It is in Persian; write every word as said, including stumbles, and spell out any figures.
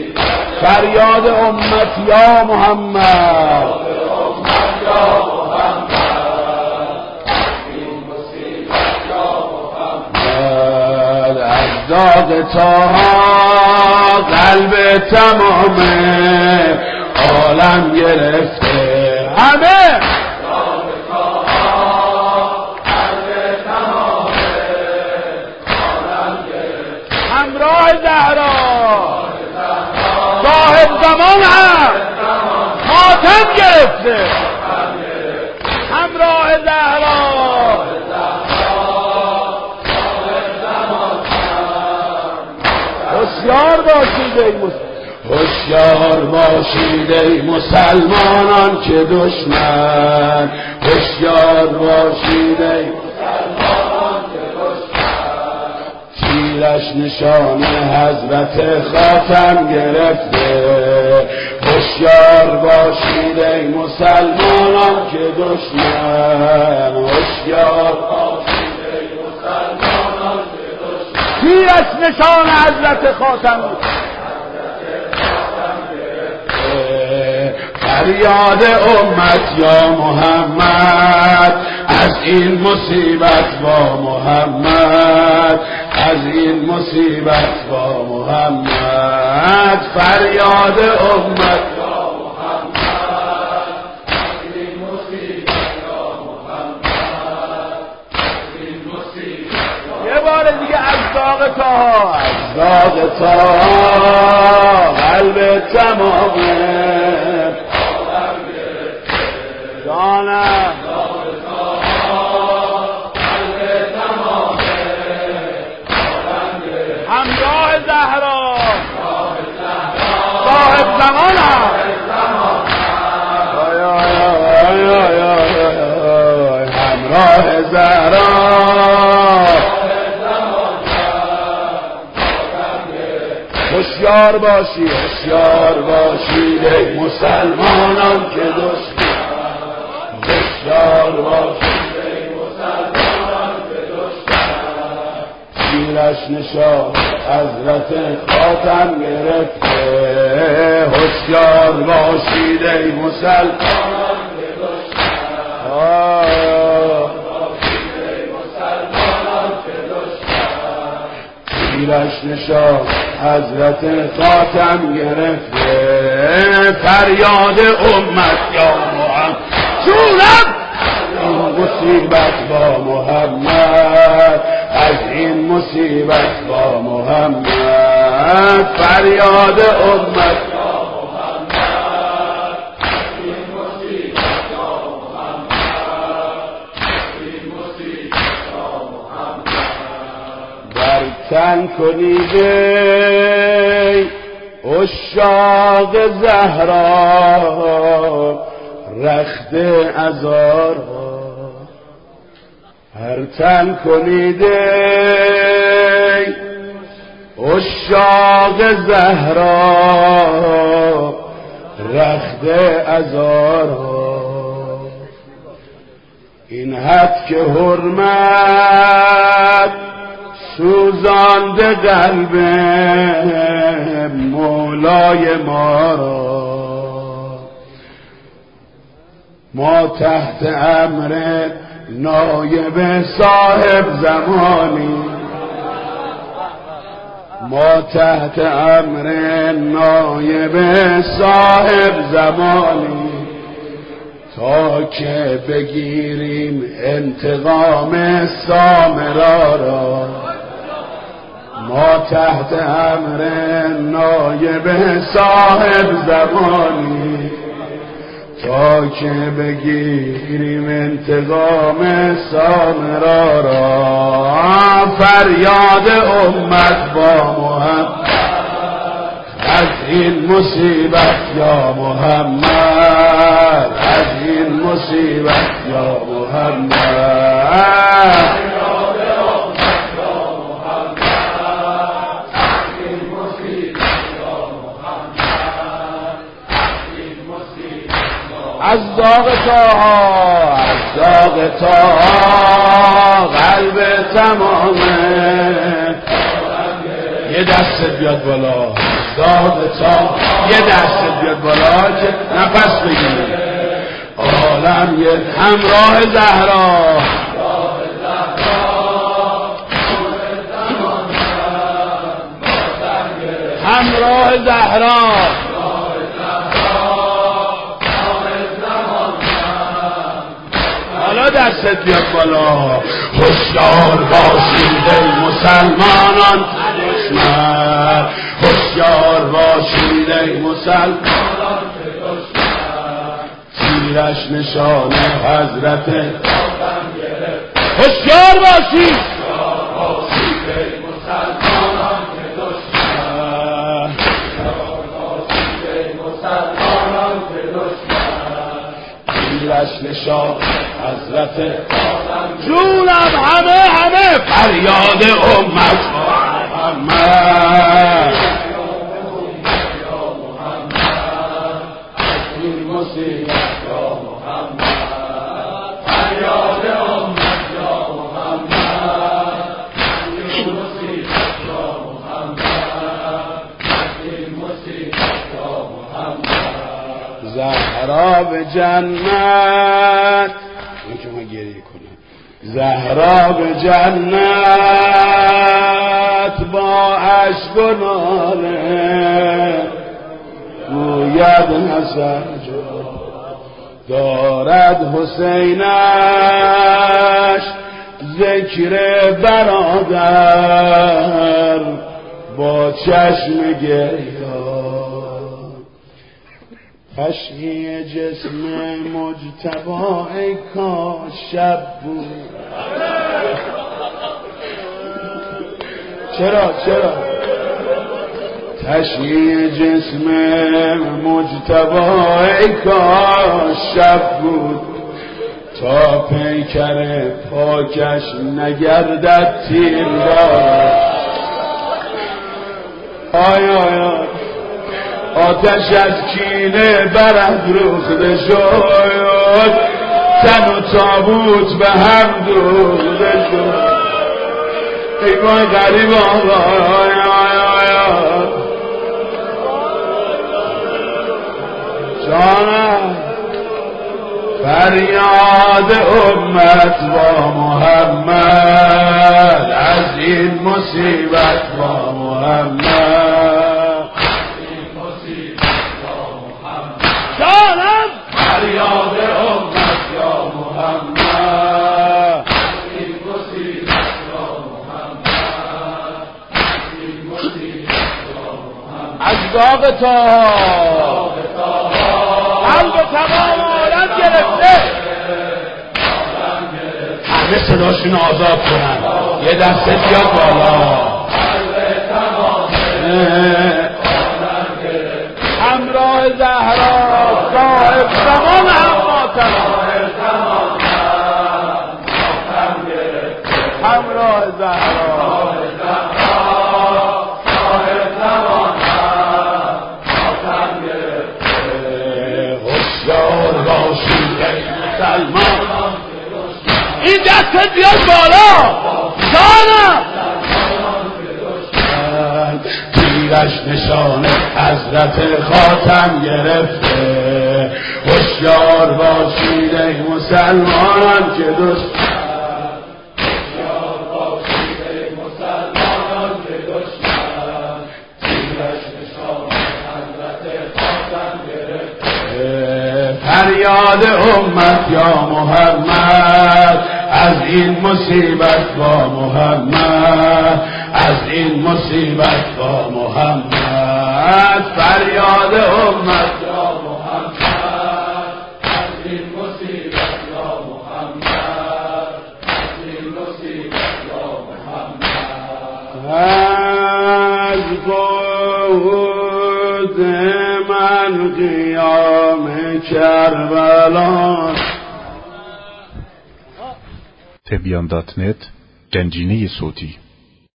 فریاد امت یا محمد از داغ طه قلب تمام عالم گرفته همه همراه زهرا صاحب زمان هم خاتم گرفته همراه زهرا هوشیار باشید ای هوشیار باشید ای مسلمانان که دشمن هوشیار باشید ای مسلمانان که دشمن تیرش نشان حضرت خاتم گرفته هوشیار باشید ای مسلمانان که دشمن هوشیار باشید ای مسلمانان تیرش نشان حضرت خاتم فریاد امت یا محمد از این مصیبت با محمد از این مصیبت با محمد فریاد امت یا محمد از این مصیبت با محمد از این مصیبت یه بار دیگه از داغ طه از داغ طه قلب تمامه جانم همراه زهرا صاحب زمان هم همراه زهرا هوشیار باشی هوشیار باشید ای مسلمانان که دشمن هوشیار باشید ای مسلمانان که دشمن تیرش نشان حضرت خاتم گرفته هوشیار باشید ای مسلمانان که دشمن تیرش نشان حضرت خاتم گرفته فریاد امت یا محمد جونم این مصیبت با محمد از این مصیبت با محمد فریاد امت یا محمد از این مصیبت با محمد از این مصیبت با محمد در تن کنیده عشاق زهرا رخت عذار هر تن کنیده عشاق زهرا رخت عذار این حد که حرمت سوزانده قلب مولای ما را ما تحت امر نایب صاحب زمانی ما تحت امر نایب صاحب زمانی تا که بگیریم انتقام سامرا را ما تحت امر نایب صاحب زمانی تا که بگیریم انتقام سامرا را فریاد امت با محمد از این مصیبت یا محمد از این مصیبت یا محمد از داغ طه از داغ طه قلب تمامه یه دست بیاد بالا داد تا یه دست بیاد بالا که نفس بگیریم عالم یه همراه زهرا همراه زهرا حالا دستت بیاد بالا هوشیار باشید ای مسلمانان دشمن هوشیار باشید ای مسلمانان تیرش نشان حضرت هوشیار باشید ای مسلمانان تیرش نشان حضرت جونم همه همه فریاد امت محمد این مصیبت یا محمد فریاد امت یا محمد این مصیبت یا محمد این مصیبت یا محمد زهرا به جنت این که من گریه کنم زهرا به جنت با اشک و ناله گوید حسن دارد حسینش ذکر برادر با چشم گریان خشمی جسم مجتبی ای کاش شب بود چرا چرا تشییع جسم مجتبی ای کاش شب بود تا پیکر پاکش نگردد تیر دار آی آی آی آتش از کینه برافروخته شد تن و تابوت به هم دوخته شد ای وای غریب آقا آی آی آی جانم فریاد امت با محمد از این مصیبت با محمد جانم فریاد امت یا محمد این مصیبت یا محمد این مصیبت یا محمد از داغ تا قلب تمام عالم گرفته همه صداشون آزاد کنن یه دسته بیاد بالا همراه زهرا صاحب زمان هم ماتم همراه زهرا هوشیار باشید ای مسلمان این دست بیاد بالا جانم تیرش نشان حضرت خاتم گرفته هوشیار باشید ای مسلمانان که دشمن هوشیار باشید ای مسلمانان که دشمن تیرش نشان حضرت خاتم گرفته فریاد امت یا محمد از این مصیبت با محمد از این مصیبت با محمد فریاد امت یا محمد از این مصیبت یا محمد از این مصیبت یا محمد از بود من قیام کربلا تبیان دات نت گنجینه صوتی